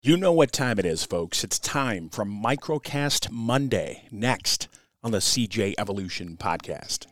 You know what time it is, folks. It's time for Microcast Monday, next on the CJ Evolution Podcast.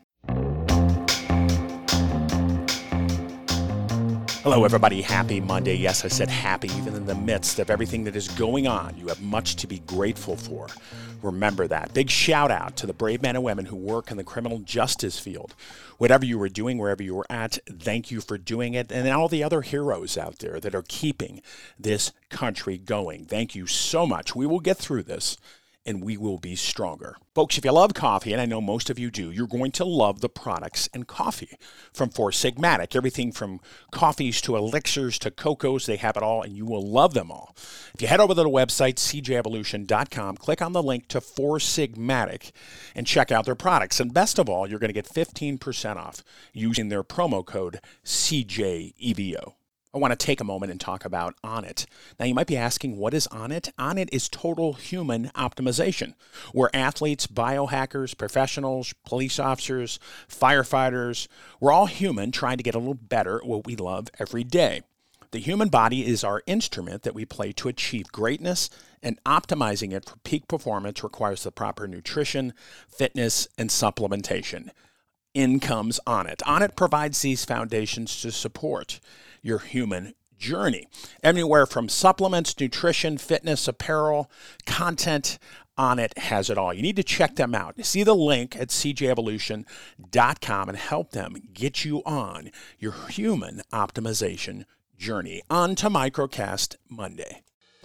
Hello, everybody. Happy Monday. Yes, I said happy, even in the midst of everything that is going on. You have much to be grateful for. Remember that. Big shout out to the brave men and women who work in the criminal justice field. Whatever you were doing, wherever you were at, thank you for doing it. And all the other heroes out there that are keeping this country going. Thank you so much. We will get through this, and we will be stronger. Folks, if you love coffee, and I know most of you do, you're going to love the products in coffee from Four Sigmatic. Everything from coffees to elixirs to cocos, they have it all, and you will love them all. If you head over to the website, cjevolution.com, click on the link to Four Sigmatic and check out their products. And best of all, you're going to get 15% off using their promo code CJEVO. I want to take a moment and talk about Onnit. Now, you might be asking, what is Onnit? Onnit is total human optimization, where athletes, biohackers, professionals, police officers, firefighters, we're all human trying to get a little better at what we love every day. The human body is our instrument that we play to achieve greatness, and optimizing it for peak performance requires the proper nutrition, fitness, and supplementation. In comes Onnit. Onnit provides these foundations to support your human journey. Anywhere from supplements, nutrition, fitness, apparel, content, Onnit has it all. You need to check them out. See the link at cjevolution.com and help them get you on your human optimization journey. On to Microcast Monday.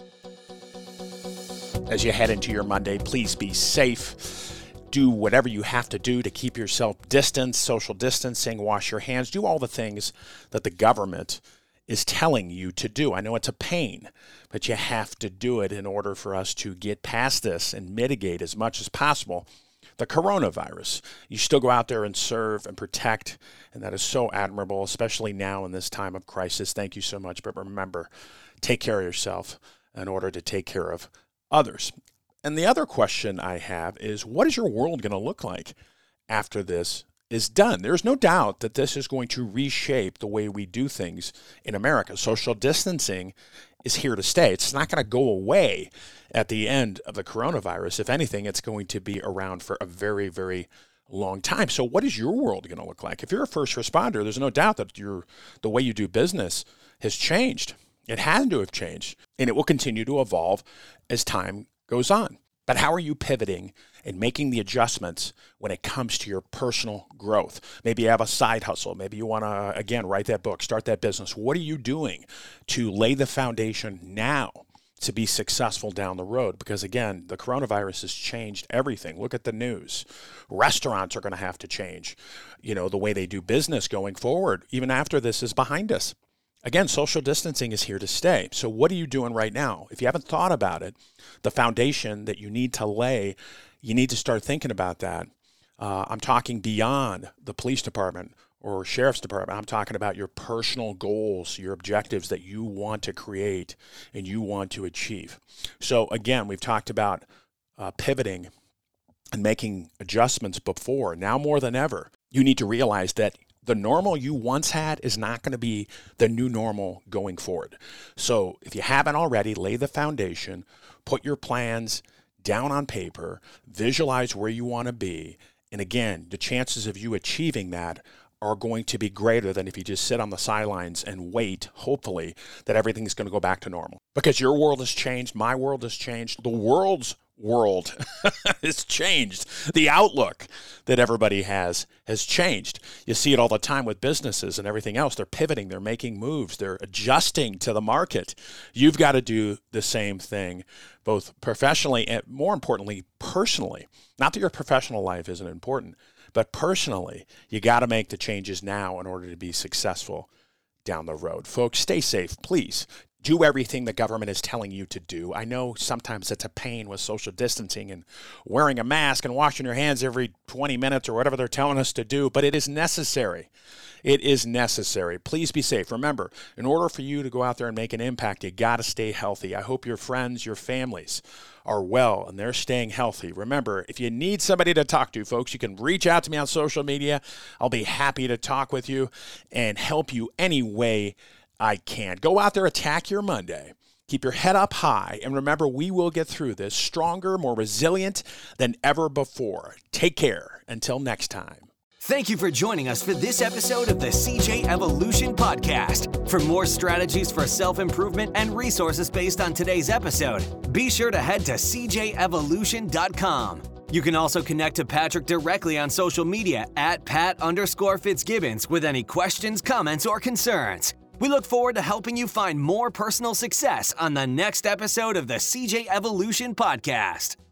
As you head into your Monday, please be safe. Do whatever you have to do to keep yourself distanced, social distancing, wash your hands, do all the things that the government is telling you to do. I know it's a pain, but you have to do it in order for us to get past this and mitigate as much as possible the coronavirus. You still go out there and serve and protect, and that is so admirable, especially now in this time of crisis. Thank you so much. But remember, take care of yourself in order to take care of others. And the other question I have is, what is your world going to look like after this is done? There's no doubt that this is going to reshape the way we do things in America. Social distancing is here to stay. It's not going to go away at the end of the coronavirus. If anything, it's going to be around for a very, very long time. So what is your world going to look like? If you're a first responder, there's no doubt that the way you do business has changed. It has to have changed, and it will continue to evolve as time goes on. But how are you pivoting and making the adjustments when it comes to your personal growth? Maybe you have a side hustle. Maybe you want to, again, write that book, start that business. What are you doing to lay the foundation now to be successful down the road? Because, again, the coronavirus has changed everything. Look at the news. Restaurants are going to have to change, the way they do business going forward, even after this is behind us. Again, social distancing is here to stay. So what are you doing right now? If you haven't thought about it, the foundation that you need to lay, you need to start thinking about that. I'm talking beyond the police department or sheriff's department. I'm talking about your personal goals, your objectives that you want to create and you want to achieve. So again, we've talked about pivoting and making adjustments before. Now more than ever, you need to realize that the normal you once had is not going to be the new normal going forward. So if you haven't already, lay the foundation, put your plans down on paper, visualize where you want to be. And again, the chances of you achieving that are going to be greater than if you just sit on the sidelines and wait, hopefully, that everything's going to go back to normal. Because your world has changed, my world has changed, the world's world has changed. The outlook that everybody has changed. You see it all the time with businesses and everything else. They're pivoting, they're making moves, they're adjusting to the market. You've got to do the same thing, both professionally and, more importantly, personally. Not that your professional life isn't important, but personally, you got to make the changes now in order to be successful down the road. Folks, stay safe, please. Do everything the government is telling you to do. I know sometimes it's a pain with social distancing and wearing a mask and washing your hands every 20 minutes or whatever they're telling us to do, but it is necessary. It is necessary. Please be safe. Remember, in order for you to go out there and make an impact, you got to stay healthy. I hope your friends, your families are well and they're staying healthy. Remember, if you need somebody to talk to, folks, you can reach out to me on social media. I'll be happy to talk with you and help you any way I can. Go out there, attack your Monday, Keep your head up high, and remember, we will get through this stronger, more resilient than ever before. Take care. Until next time. Thank you for joining us for this episode of the CJ Evolution Podcast. For more strategies for self-improvement and resources based on today's episode, be sure to head to cjevolution.com. You can also connect to Patrick directly on social media at Pat_Fitzgibbons with any questions, comments, or concerns. We look forward to helping you find more personal success on the next episode of the CJ Evolution Podcast.